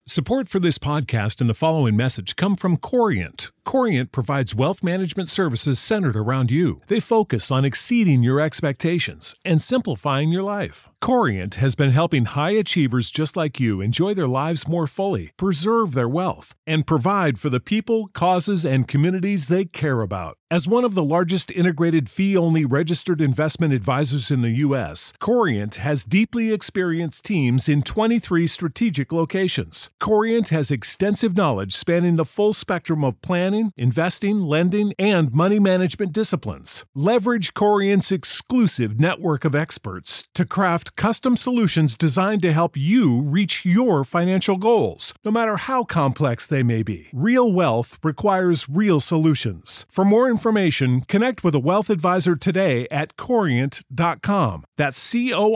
Support for this podcast and the following message come from Corient. Corient provides wealth management services centered around you. They focus on exceeding your expectations and simplifying your life. Corient has been helping high achievers just like you enjoy their lives more fully, preserve their wealth, and provide for the people, causes, and communities they care about. As one of the largest integrated fee-only registered investment advisors in the U.S., Corient has deeply experienced teams in 23 strategic locations. Corient has extensive knowledge spanning the full spectrum of planning, investing, lending, and money management disciplines. Leverage Corient's exclusive network of experts to craft custom solutions designed to help you reach your financial goals, no matter how complex they may be. Real wealth requires real solutions. For more information, connect with a wealth advisor today at Corient.com. That's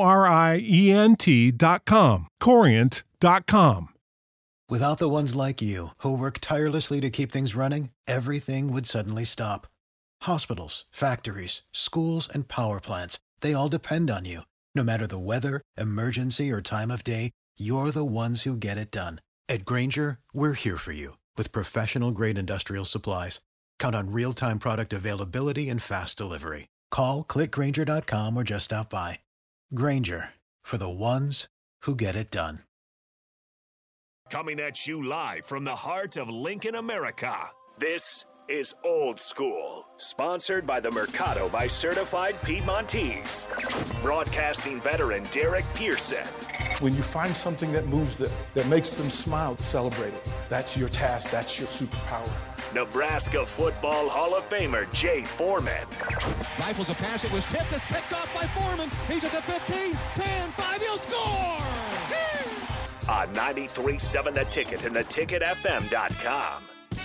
Corient.com. Corient.com. Without the ones like you, who work tirelessly to keep things running, everything would suddenly stop. Hospitals, factories, schools, and power plants, they all depend on you. No matter the weather, emergency, or time of day, you're the ones who get it done. At Grainger, we're here for you with professional-grade industrial supplies. Count on real-time product availability and fast delivery. Call, click Grainger.com, or just stop by. Grainger, for the ones who get it done. Coming at you live from the heart of Lincoln, America. This is Old School, sponsored by the Mercado by Certified Piedmontese. Broadcasting veteran Derek Pearson. When you find something that moves them, that makes them smile, celebrate it. That's your task. That's your superpower. Nebraska Football Hall of Famer Jay Foreman. Rifles a pass. It was tipped. It's picked off by Foreman. He's at the 15, 10, 5. He'll score! On 93.7 The Ticket and theticketfm.com.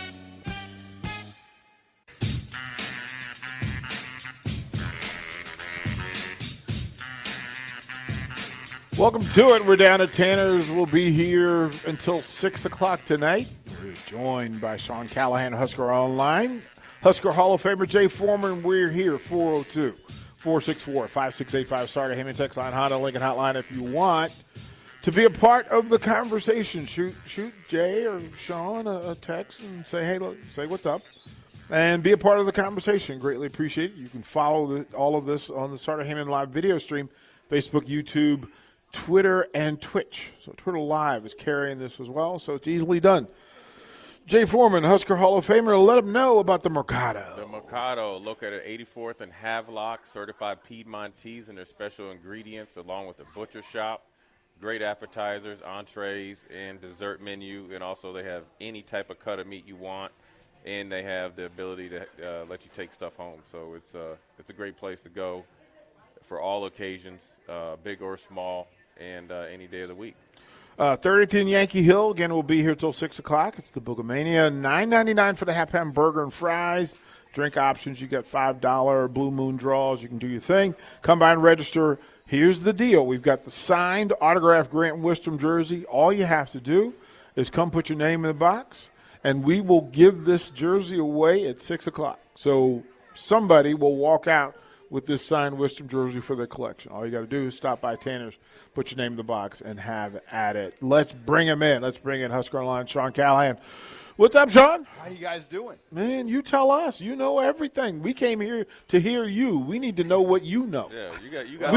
Welcome to it. We're down at Tanner's. We'll be here until 6 o'clock tonight. We're joined by Sean Callahan, Husker Online. Husker Hall of Famer Jay Foreman. We're here, 402-464-5685. Starter Heyman text line, Honda Lincoln hotline if you want to be a part of the conversation. Shoot Jay or Sean a text and say, hey, look, say what's up, and be a part of the conversation. Greatly appreciate it. You can follow all of this on the Starter Heyman live video stream, Facebook, YouTube, Twitter, and Twitch. So Twitter Live is carrying this as well, so it's easily done. Jay Foreman, Husker Hall of Famer, let him know about the Mercado. The Mercado, located at 84th and Havelock, certified Piedmontese and their special ingredients, along with the butcher shop. Great appetizers, entrees, and dessert menu, and also they have any type of cut of meat you want, and they have the ability to let you take stuff home. So it's a great place to go for all occasions, big or small, and any day of the week. 30th and Yankee Hill, again, we'll be here till 6 o'clock. It's the Boogamania, $9.99 for the half-pound burger and fries. Drink options, you got $5 Blue Moon draws. You can do your thing. Come by and register. Here's the deal. We've got the signed, autographed Grant Wistrom jersey. All you have to do is come put your name in the box, and we will give this jersey away at 6 o'clock. So somebody will walk out with this signed Wistrom jersey for their collection. All you got to do is stop by Tanner's, put your name in the box, and have at it. Let's bring him in. Let's bring in Husker Online, Sean Callahan. What's up, Sean? How you guys doing? Man, you tell us. You know everything. We came here to hear you. We need to know what you know. Yeah, you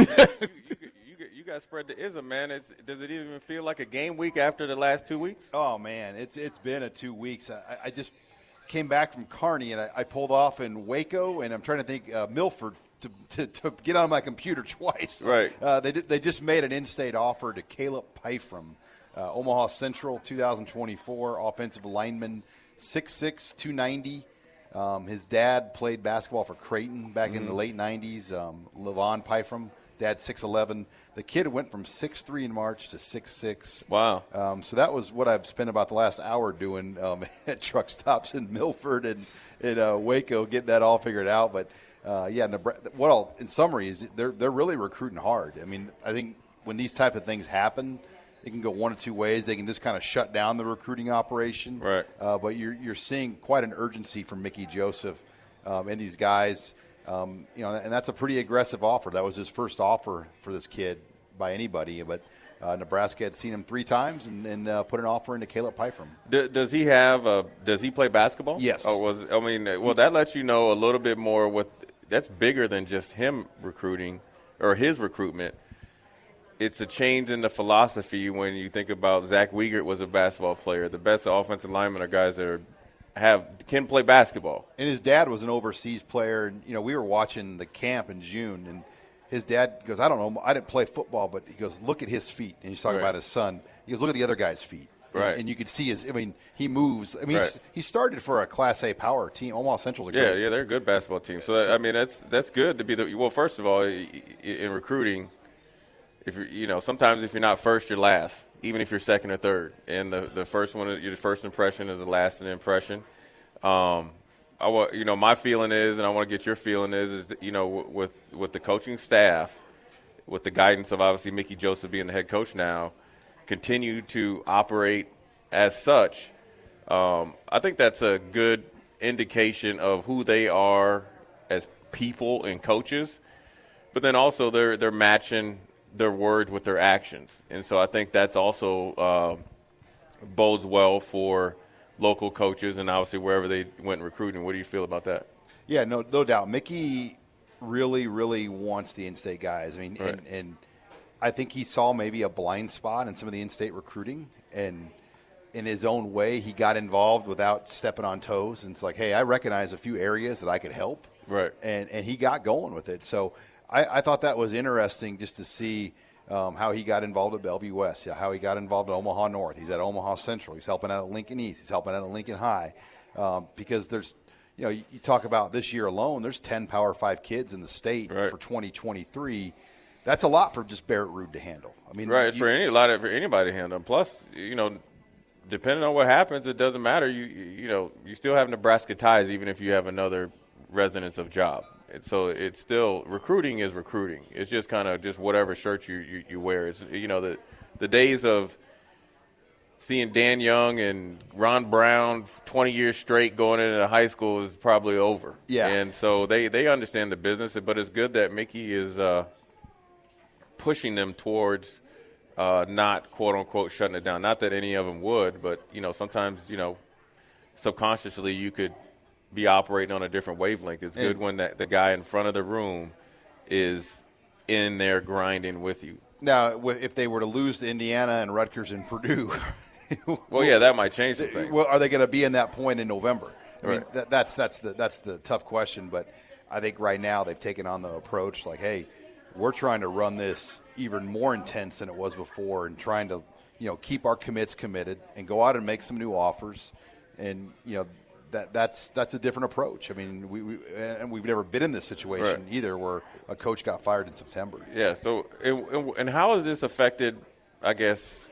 got spread the ism, man. Does it even feel like a game week after the last 2 weeks? Oh man, it's been a 2 weeks. I just came back from Kearney and I pulled off in Waco, and I'm trying to think Milford to get on my computer twice. Right. They just made an in-state offer to Caleb Pyfrom. Omaha Central, 2024, offensive lineman, 6'6", 290. His dad played basketball for Creighton back in the late 90s. Levon Pyfrom, dad 6'11". The kid went from 6'3" in March to 6'6". Wow. So that was what I've spent about the last hour doing at truck stops in Milford and in Waco, getting that all figured out. But, in summary is they're really recruiting hard. I mean, I think when these type of things happen, it can go one of two ways. They can just kind of shut down the recruiting operation. Right. But you're seeing quite an urgency from Mickey Joseph and these guys. And that's a pretty aggressive offer. That was his first offer for this kid by anybody. But Nebraska had seen him 3 times and put an offer into Caleb Pyfrom. Does he play basketball? Yes. That lets you know a little bit more. That's bigger than just him recruiting or his recruitment. It's a change in the philosophy when you think about Zach Wiegert was a basketball player. The best offensive linemen are guys that can play basketball. And his dad was an overseas player. And, we were watching the camp in June, and his dad goes, I don't know, I didn't play football, but he goes, look at his feet. And he's talking about his son. He goes, look at the other guy's feet. Right. And you could see he moves. Right. He started for a Class A power team. Omaha Central's a good. Yeah, they're a good basketball team. So, that's good to be well, first of all, in recruiting, if sometimes if you're not first, you're last, even if you're second or third. And the first one, your first impression is the last impression. My feeling is, and I want to get your feeling is with the coaching staff, with the guidance of obviously Mickey Joseph being the head coach now, continue to operate as such. I think that's a good indication of who they are as people and coaches. But then also they're matching their words with their actions, and so I think that's also bodes well for local coaches and obviously wherever they went recruiting. What do you feel about that? Yeah, no doubt. Mickey really, really wants the in-state guys. And I think he saw maybe a blind spot in some of the in-state recruiting, and in his own way, he got involved without stepping on toes. And it's like, hey, I recognize a few areas that I could help. Right. And he got going with it. So I thought that was interesting just to see how he got involved at Bellevue West, how he got involved at Omaha North. He's at Omaha Central. He's helping out at Lincoln East. He's helping out at Lincoln High. Because there's, you talk about this year alone, there's 10 Power 5 kids in the state for 2023. That's a lot for just Barrett Ruud to handle. Right, for anybody to handle. Plus, depending on what happens, it doesn't matter. You still have Nebraska ties even if you have another residence of job. So it's still recruiting is recruiting. It's just kind of just whatever shirt you wear. It's the days of seeing Dan Young and Ron Brown 20 years straight going into high school is probably over. Yeah. And so they understand the business, but it's good that Mickey is pushing them towards not quote unquote shutting it down. Not that any of them would, but sometimes subconsciously you could be operating on a different wavelength. It's good when the guy in front of the room is in there grinding with you. Now, if they were to lose to Indiana and Rutgers and Purdue, well, yeah, that might change some things. Well, are they going to be in that point in November? Right. That's the tough question. But I think right now they've taken on the approach like, hey, we're trying to run this even more intense than it was before, and trying to keep our commits committed and go out and make some new offers, and That's a different approach. We've never been in this situation either, where a coach got fired in September. Yeah. So, and how has this affected, I guess,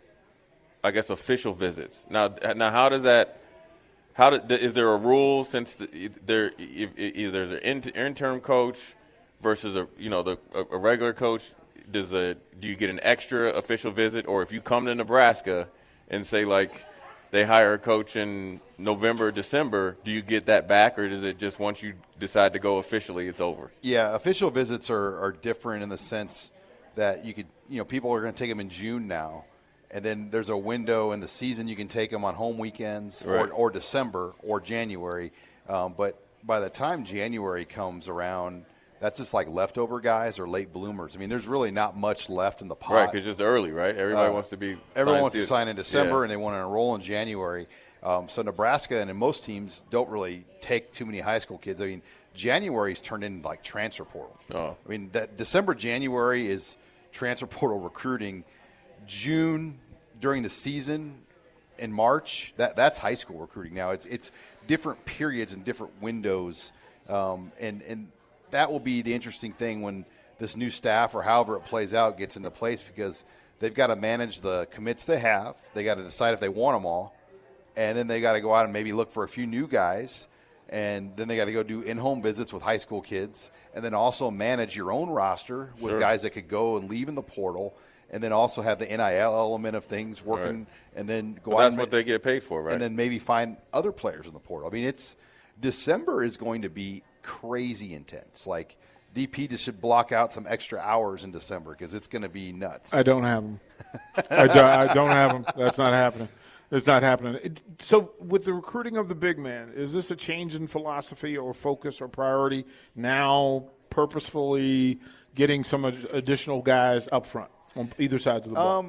official visits? Now, how does that? Is there a rule since if there's an interim coach versus a regular coach? Do you get an extra official visit, or if you come to Nebraska and say like they hire a coach in November, December, do you get that back, or is it just once you decide to go officially, it's over? Yeah, official visits are different in the sense that you could, people are going to take them in June now, and then there's a window in the season you can take them on home weekends or December or January. But by the time January comes around, that's just like leftover guys or late bloomers. There's really not much left in the pot. Right, because it's early, right? Everybody wants to be – Everyone wants to sign in December, and they want to enroll in January. So Nebraska and most teams don't really take too many high school kids. January's turned into like transfer portal. Oh. That December, January is transfer portal recruiting. June during the season and March, that's high school recruiting now. It's different periods and different windows, and that will be the interesting thing when this new staff or however it plays out gets into place, because they've got to manage the commits they have. They got to decide if they want them all, and then they got to go out and maybe look for a few new guys, and then they got to go do in-home visits with high school kids, and then also manage your own roster with guys that could go and leave in the portal, and then also have the NIL element of things working, and then go out. That's what they get paid for, right? And then maybe find other players in the portal. December is going to be crazy intense. Like, DP just should block out some extra hours in December because it's going to be nuts. I don't have them. I don't have them. That's not happening. It's not happening. So with the recruiting of the big man, is this a change in philosophy or focus or priority now purposefully getting some additional guys up front on either side of the ball?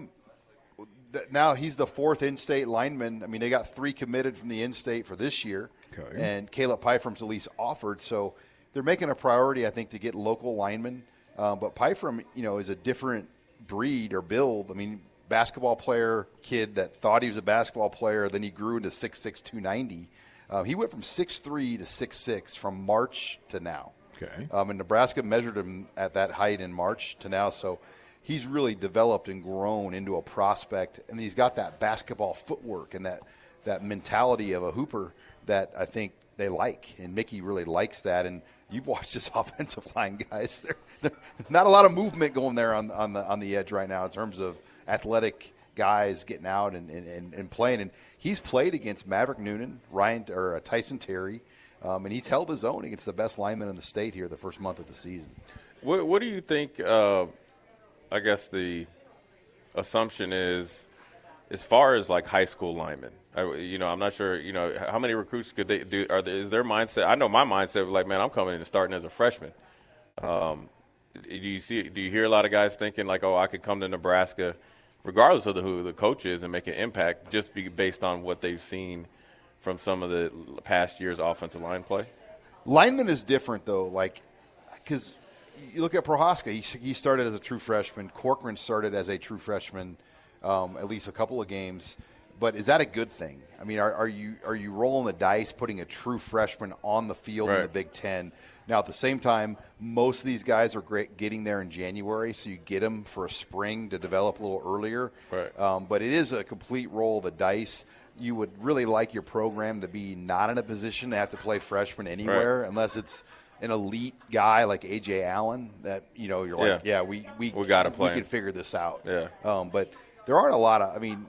Now he's the fourth in-state lineman. I mean, they got 3 committed from the in-state for this year, and Caleb Pyfrom's at least offered. So they're making a priority, I think, to get local linemen. But Pyfrom, is a different breed or build. I mean, basketball player kid that thought he was a basketball player, then he grew into 6'6", 290. He went from 6'3" to 6'6" from March to now. Okay. And Nebraska measured him at that height in March to now, so he's really developed and grown into a prospect, and he's got that basketball footwork and that mentality of a hooper that I think they like, and Mickey really likes that. And you've watched this offensive line, guys. There's not a lot of movement going there on the edge right now in terms of athletic guys getting out and playing. And he's played against Maverick Noonan, Tyson Terry, and he's held his own against the best linemen in the state here the first month of the season. What do you think, I guess the assumption is, as far as like high school linemen, I'm not sure, how many recruits could they do? Is their mindset? I know my mindset was like, man, I'm coming in and starting as a freshman. Do you hear a lot of guys thinking like, oh, I could come to Nebraska, regardless of who the coach is, and make an impact just based on what they've seen from some of the past year's offensive line play? Lineman is different though, because you look at Prohaska, he started as a true freshman. Corcoran started as a true freshman, at least a couple of games. But is that a good thing? I mean, are you rolling the dice, putting a true freshman on the field in the Big Ten? Now, at the same time, most of these guys are great getting there in January, so you get them for a spring to develop a little earlier. Right. But it is a complete roll of the dice. You would really like your program to be not in a position to have to play freshmen anywhere, unless it's an elite guy like A.J. Allen that, you're like, we got to play. We can figure this out. Yeah. But there aren't a lot of – I mean,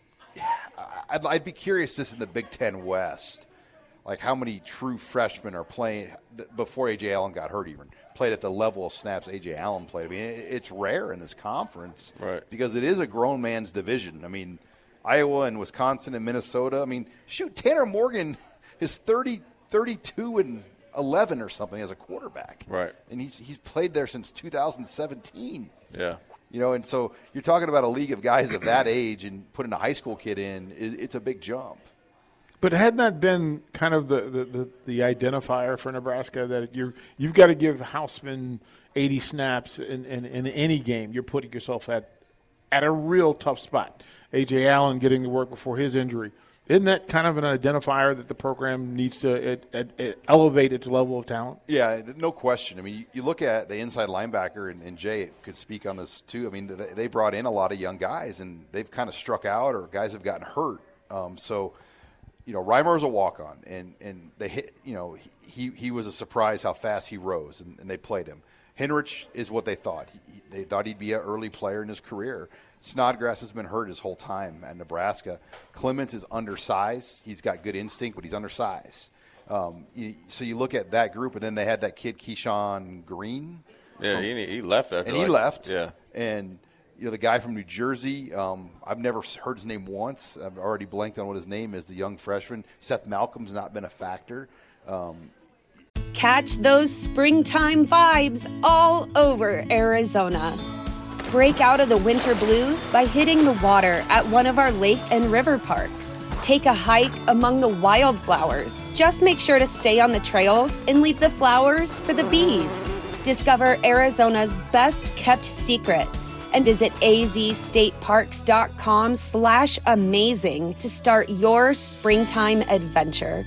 I'd be curious just in the Big Ten West, like how many true freshmen are playing before A.J. Allen got hurt even, played at the level of snaps A.J. Allen played. I mean, it's rare in this conference because it is a grown man's division. I mean, Iowa and Wisconsin and Minnesota. I mean, shoot, Tanner Morgan is 32 and 11 or something as a quarterback. Right. And he's played there since 2017. Yeah. And so you're talking about a league of guys of that age and putting a high school kid in, it's a big jump. But hadn't that been kind of the identifier for Nebraska, that you've got to give Hausman 80 snaps in any game? You're putting yourself at a real tough spot. A.J. Allen getting to work before his injury. Isn't that kind of an identifier that the program needs to elevate its level of talent? Yeah, no question. I mean, you look at the inside linebacker, and Jay could speak on this too. I mean, they brought in a lot of young guys, and they've kind of struck out, or guys have gotten hurt. Reimer is a walk-on, and they hit. He was a surprise how fast he rose, and they played him. Henrich is what they thought. They thought he'd be an early player in his career. Snodgrass has been hurt his whole time at Nebraska. Clements is undersized. He's got good instinct, but he's undersized. So you look at that group, and then they had that kid Keyshawn Green. Yeah, he left. He left. Yeah. And the guy from New Jersey, I've never heard his name once. I've already blanked on what his name is, the young freshman. Seth Malcolm's not been a factor. Catch those springtime vibes all over Arizona. Break out of the winter blues by hitting the water at one of our lake and river parks. Take a hike among the wildflowers. Just make sure to stay on the trails and leave the flowers for the bees. Discover Arizona's best kept secret and visit azstateparks.com/amazing to start your springtime adventure.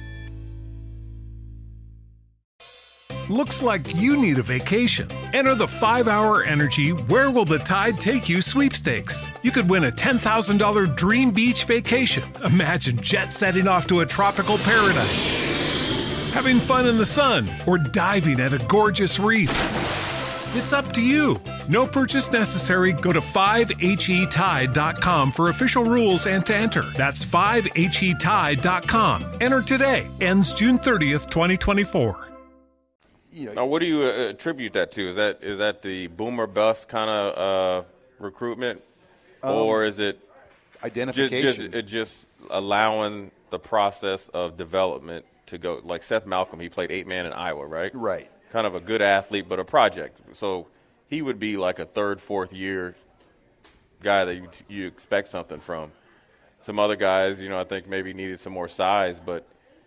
Looks like you need a vacation. Enter the 5-Hour Energy Where Will the Tide Take You sweepstakes. You could win a $10,000 dream beach vacation. Imagine jet setting off to a tropical paradise, having fun in the sun, or diving at a gorgeous reef. It's up to you. No purchase necessary. Go to 5HETide.com for official rules and to enter. That's 5HETide.com. Enter today. Ends June 30th, 2024. Now, what do you attribute that to? Is that the boomer bust kind of recruitment, or is it identification? Just allowing the process of development to go? Like Seth Malcolm, he played 8-man in Iowa, right? Right. Kind of a good athlete, but a project. So he would be like a third, fourth year guy that you expect something from. Some other guys, I think maybe needed some more size, but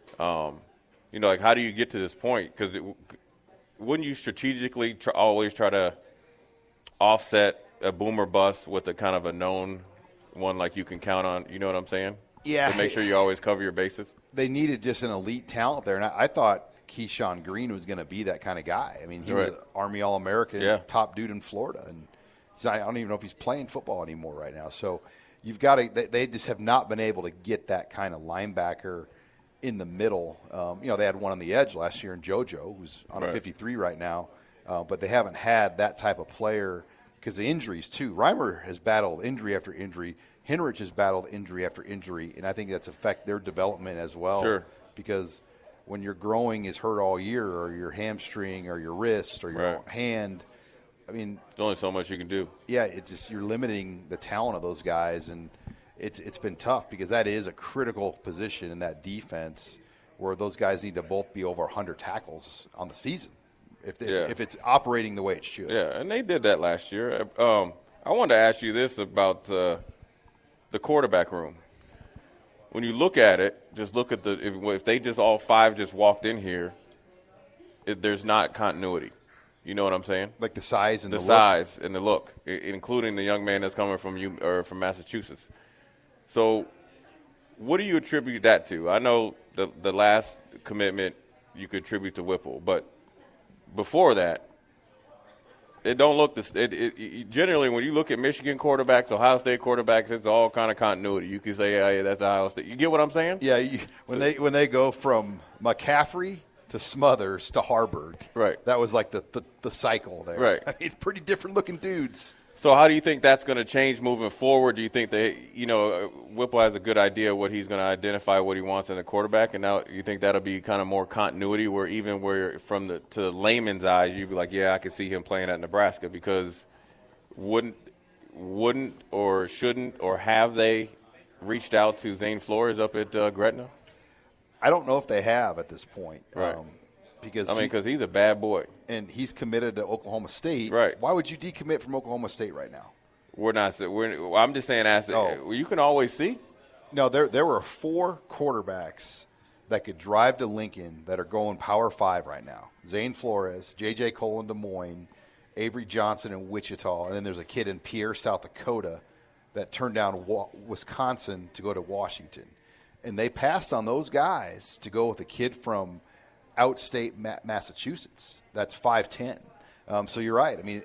like how do you get to this point? Because wouldn't you strategically always try to offset a boomer bust with a kind of a known one like you can count on? You know what I'm saying? Yeah. To make sure you always cover your bases. They needed just an elite talent there, and I thought Keyshawn Green was going to be that kind of guy. I mean, he was Army All-American, top dude in Florida, and I don't even know if he's playing football anymore right now. So you've got to – they just have not been able to get that kind of linebacker in the middle. They had one on the edge last year in JoJo, who's on a 53 right now, but they haven't had that type of player because the injuries too. Reimer has battled injury after injury. Henrich has battled injury after injury, and I think that's affect their development as well. Sure. Because when your growing is hurt all year, or your hamstring, or your wrist, or your hand, I mean, there's only so much you can do. Yeah, it's just you're limiting the talent of those guys, and it's been tough because that is a critical position in that defense where those guys need to both be over 100 tackles on the season if it's operating the way it should. Yeah, and they did that last year. I wanted to ask you this about the quarterback room. When you look at it, just look at if they just all five just walked in here, there's not continuity. You know what I'm saying? Like the size and the size and the look, including the young man that's coming from Massachusetts. So, what do you attribute that to? I know the last commitment you could attribute to Whipple, but before that, it don't look generally when you look at Michigan quarterbacks, Ohio State quarterbacks, it's all kind of continuity. You can say, yeah, that's Ohio State. You get what I'm saying? Yeah. When they go from McCaffrey to Smothers to Harburg, right? That was like the cycle there, right? I mean, pretty different looking dudes. So how do you think that's going to change moving forward? Do you think Whipple has a good idea of what he's going to identify, what he wants in a quarterback, and now you think that'll be kind of more continuity where even from the layman's eyes, you'd be like, yeah, I could see him playing at Nebraska because wouldn't or shouldn't or have they reached out to Zane Flores up at Gretna? I don't know if they have at this point. Right. Because he's a bad boy. And he's committed to Oklahoma State. Right. Why would you decommit from Oklahoma State right now? I'm just saying you can always see. No, there were 4 quarterbacks that could drive to Lincoln that are going Power 5 right now. Zane Flores, J.J. Cole in Des Moines, Avery Johnson in Wichita, and then there's a kid in Pierre, South Dakota that turned down Wisconsin to go to Washington. And they passed on those guys to go with a kid from outstate Massachusetts. That's 5'10". So you're right. I mean,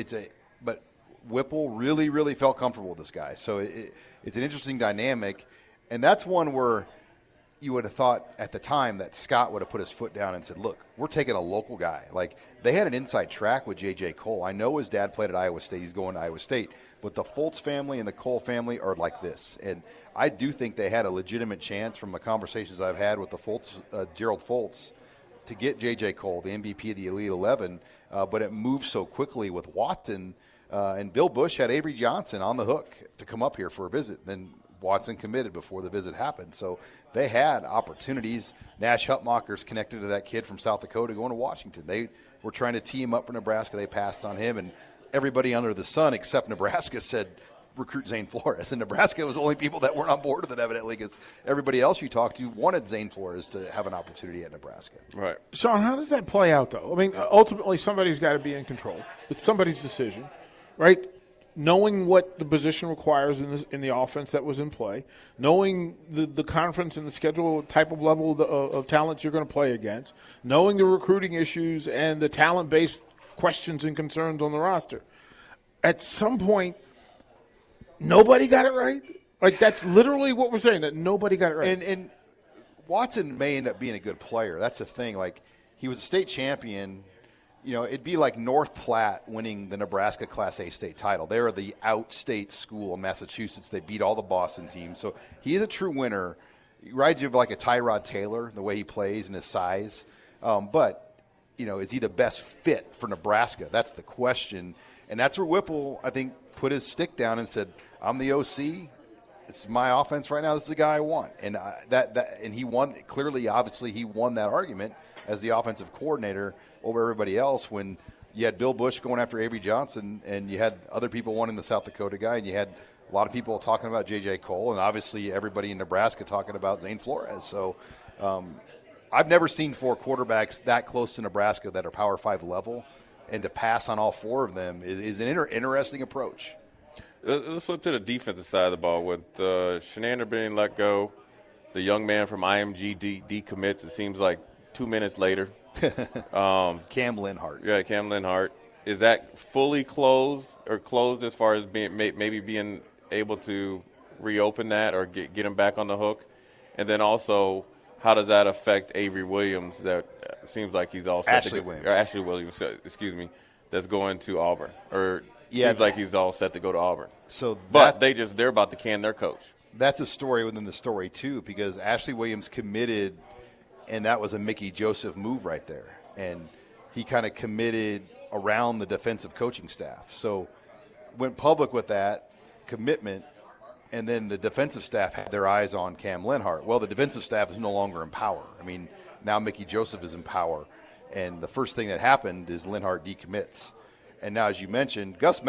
but Whipple really, really felt comfortable with this guy. So it's an interesting dynamic, and that's one where you would have thought at the time that Scott would have put his foot down and said, look, we're taking a local guy. Like, they had an inside track with J.J. Cole. I know his dad played at Iowa State. He's going to Iowa State. But the Fultz family and the Cole family are like this. And I do think they had a legitimate chance from the conversations I've had with the Fultz, Gerald Fultz, to get J.J. Cole, the MVP of the Elite 11, but it moved so quickly with Watson, and Bill Bush had Avery Johnson on the hook to come up here for a visit. Then Watson committed before the visit happened. So they had opportunities. Nash Hutmacher's connected to that kid from South Dakota going to Washington. They were trying to tee him up for Nebraska. They passed on him, and everybody under the sun except Nebraska said, recruit Zane Flores. And Nebraska was the only people that weren't on board with it, evidently, because everybody else you talked to wanted Zane Flores to have an opportunity at Nebraska. Right. Sean, how does that play out, though? I mean, ultimately, somebody's got to be in control. It's somebody's decision, right? Knowing what the position requires in the offense that was in play, knowing the conference and the schedule type of level of talents you're going to play against, knowing the recruiting issues and the talent-based questions and concerns on the roster. At some point, nobody got it right? Like, that's literally what we're saying, that nobody got it right. And Watson may end up being a good player. That's the thing. Like, he was a state champion. You know, it'd be like North Platte winning the Nebraska Class A state title. They're the outstate school in Massachusetts. They beat all the Boston teams. So he is a true winner. He reminds you of like a Tyrod Taylor, the way he plays and his size. But is he the best fit for Nebraska? That's the question. And that's where Whipple, I think, put his stick down and said, I'm the OC. It's my offense right now. This is the guy I want. And and he won. Clearly, obviously, he won that argument as the offensive coordinator over everybody else when you had Bill Bush going after Avery Johnson and you had other people wanting the South Dakota guy and you had a lot of people talking about J.J. Cole and obviously everybody in Nebraska talking about Zane Flores. So I've never seen 4 quarterbacks that close to Nebraska that are Power 5 level, and to pass on all 4 of them is an interesting approach. Let's flip to the defensive side of the ball. With Shenander being let go, the young man from IMG decommits, it seems like 2 minutes later. Cam Linhart. Yeah, Cam Linhart. Is that fully closed or closed as far as maybe being able to reopen that or get him back on the hook? And then also, how does that affect Avery Williams? That seems like he's all set Ashley Williams. Or Ashley Williams, excuse me, that's going to Auburn. Or yeah, seems like he's all set to go to Auburn. But they're about to can their coach. That's a story within the story too, because Ashley Williams committed, and that was a Mickey Joseph move right there. And he kind of committed around the defensive coaching staff. So went public with that commitment, and then the defensive staff had their eyes on Cam Linhart. Well, the defensive staff is no longer in power. I mean, now Mickey Joseph is in power. And the first thing that happened is Linhart decommits. And now, as you mentioned, Brian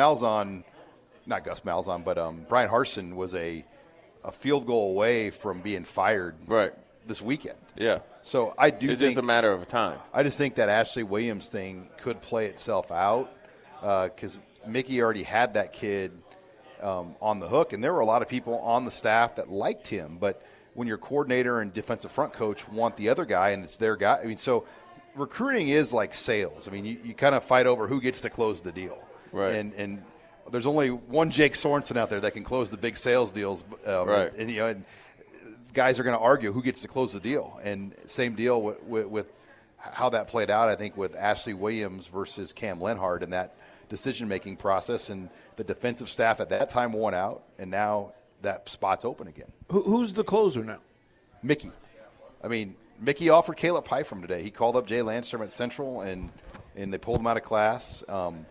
Harsin was a field goal away from being fired this weekend. Yeah. So I do think it's just a matter of time. I just think that Ashley Williams thing could play itself out because Mickey already had that kid on the hook, and there were a lot of people on the staff that liked him. But when your coordinator and defensive front coach want the other guy and it's their guy, I mean, so recruiting is like sales. I mean, you kind of fight over who gets to close the deal. Right. And there's only one Jake Sorensen out there that can close the big sales deals. Right. And guys are going to argue who gets to close the deal. And same deal with how that played out, I think, with Ashley Williams versus Cam Linhart in that decision-making process. And the defensive staff at that time won out, and now that spot's open again. Who's the closer now? Mickey. I mean, Mickey offered Caleb Pyfrom today. He called up Jay Landstrom at Central, and they pulled him out of class.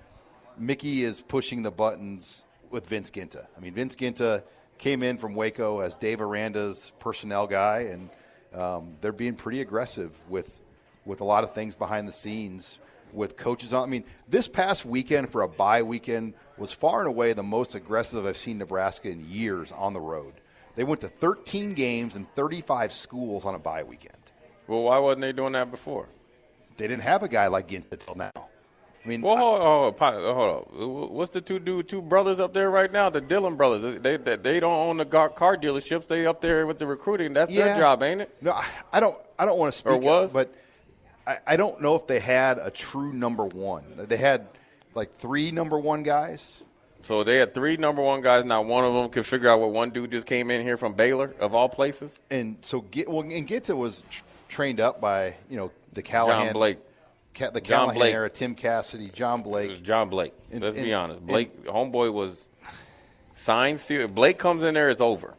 Mickey is pushing the buttons with Vince Ginta. I mean, Vince Ginta came in from Waco as Dave Aranda's personnel guy, and they're being pretty aggressive with a lot of things behind the scenes with coaches on. I mean, this past weekend for a bye weekend was far and away the most aggressive I've seen Nebraska in years on the road. They went to 13 games and 35 schools on a bye weekend. Well, why wasn't they doing that before? They didn't have a guy like Ginta until now. I mean, well, hold on. What's the two brothers up there right now? The Dillon brothers. They don't own the car dealerships. They up there with the recruiting. That's their job, ain't it? No, I don't want to speak. Or was? But I don't know if they had a true number one. They had like 3 number one guys. So they had 3 number one guys. Not one of them could figure out what one dude just came in here from Baylor, of all places. And so, Ginta was trained up by the Callahan, John Blake. The Callahan era, Tim Cassidy, John Blake. It was John Blake. Let's be honest. Blake, homeboy was signed. Blake comes in there, it's over.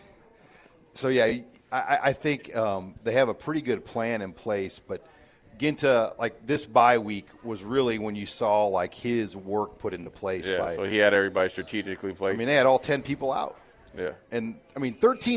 So, yeah, I think they have a pretty good plan in place. But Ginta, like this bye week, was really when you saw like his work put into place. Yeah, so he had everybody strategically placed. I mean, they had all 10 people out. Yeah. And, I mean, 13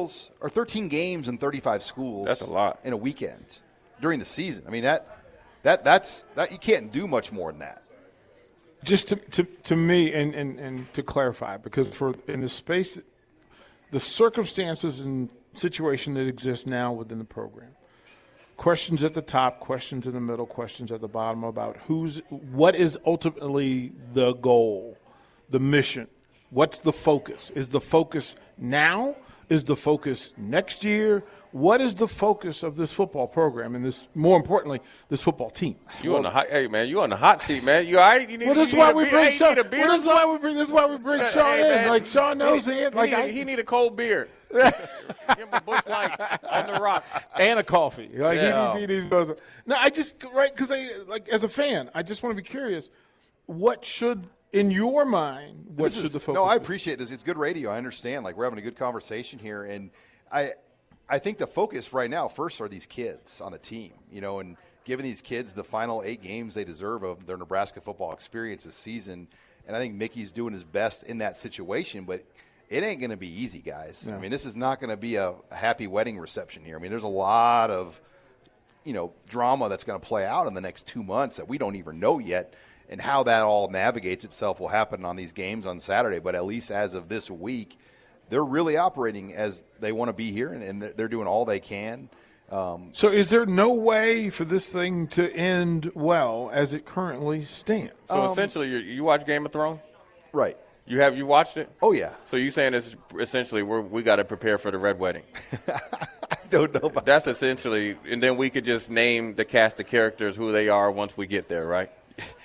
games and 35 schools. That's a lot. In a weekend during the season. I mean, that's you can't do much more than that. Just to me, and to clarify, because in the space, the circumstances and situation that exists now within the program, questions at the top, questions in the middle, questions at the bottom about what is ultimately the goal, the mission. What's the focus? Is the focus now? Is the focus next year? What is the focus of this football program and this, more importantly, this football team? You on the hot? Hey man, you on the hot seat, man. You all right? You need. Well, this is why we bring Sean. This is why we bring Sean in. Man, like Sean knows it. He need a cold beer. Give him a Busch Light on the rocks and a coffee. Like he needs both. No, because as a fan, I just want to be curious. What should, in your mind, should the focus? No, I appreciate this. It's good radio. I understand. Like we're having a good conversation here, and I think the focus right now, first, are these kids on the team, and giving these kids the final 8 games they deserve of their Nebraska football experience this season. And I think Mickey's doing his best in that situation, but it ain't going to be easy, guys. No. I mean, this is not going to be a happy wedding reception here. I mean, there's a lot of, drama that's going to play out in the next 2 months that we don't even know yet. And how that all navigates itself will happen on these games on Saturday. But at least as of this week, they're really operating as they want to be here, and they're doing all they can. So is there no way for this thing to end well as it currently stands? So essentially, you watch Game of Thrones? Right. You watched it? Oh, yeah. So you saying it's essentially we got to prepare for the Red Wedding? I don't know about That's essentially, and then we could just name the cast of characters who they are once we get there, right?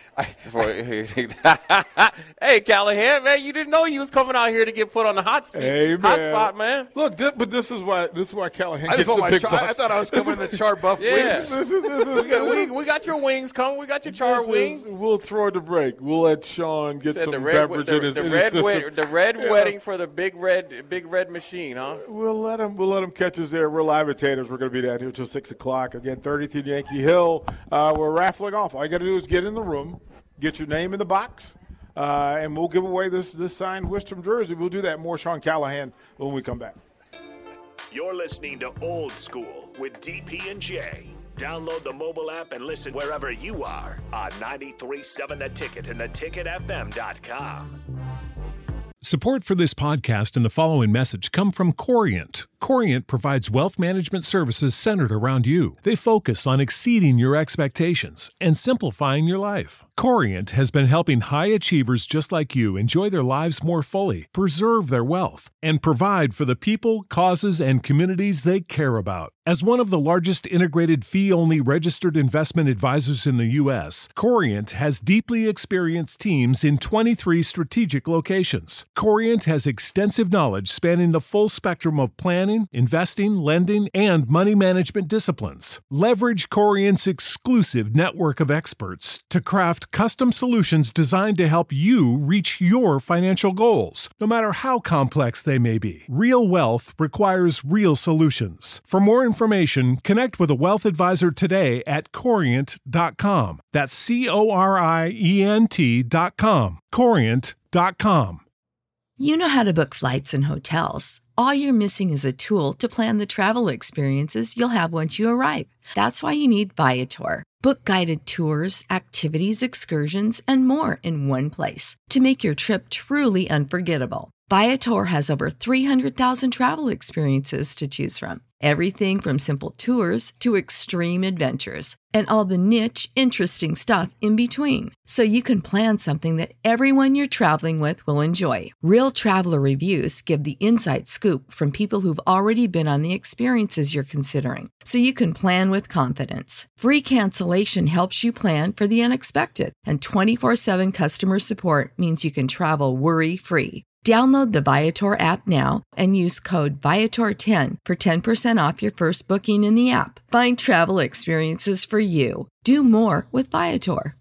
Hey, Callahan, man, you didn't know you was coming out here to get put on the hot spot, man. Look, but this is why Callahan gets I bucks. thought I was coming in the char buff wings. We got your wings coming. We got your char wings. We'll throw it to break. We'll let Sean get some beverage in his system. The red wedding for the big red machine, huh? We'll let him catch us there. We're live at Taters. We're going to be down here until 6 o'clock. Again, 30th and Yankee Hill. We're raffling off. All you got to do is get in the room, get your name in the box, and we'll give away this signed Wistrom jersey. We'll do that. More Sean Callahan when we come back. You're listening to Old School with DP and J. Download the mobile app and listen wherever you are on 93.7 The Ticket and theticketfm.com. Support for this podcast and the following message come from Corient. Corient provides wealth management services centered around you. They focus on exceeding your expectations and simplifying your life. Corient has been helping high achievers just like you enjoy their lives more fully, preserve their wealth, and provide for the people, causes, and communities they care about. As one of the largest integrated fee-only registered investment advisors in the U.S., Corient has deeply experienced teams in 23 strategic locations. Corient has extensive knowledge spanning the full spectrum of planning, investing, lending, and money management disciplines. Leverage Corient's exclusive network of experts to craft custom solutions designed to help you reach your financial goals, no matter how complex they may be. Real wealth requires real solutions. For more information, connect with a wealth advisor today at Corient.com. That's Corient.com. Corient.com. You know how to book flights and hotels. All you're missing is a tool to plan the travel experiences you'll have once you arrive. That's why you need Viator. Book guided tours, activities, excursions, and more in one place to make your trip truly unforgettable. Viator has over 300,000 travel experiences to choose from. Everything from simple tours to extreme adventures and all the niche, interesting stuff in between. So you can plan something that everyone you're traveling with will enjoy. Real traveler reviews give the inside scoop from people who've already been on the experiences you're considering. So you can plan with confidence. Free cancellation helps you plan for the unexpected. And 24/7 customer support means you can travel worry-free. Download the Viator app now and use code Viator10 for 10% off your first booking in the app. Find travel experiences for you. Do more with Viator.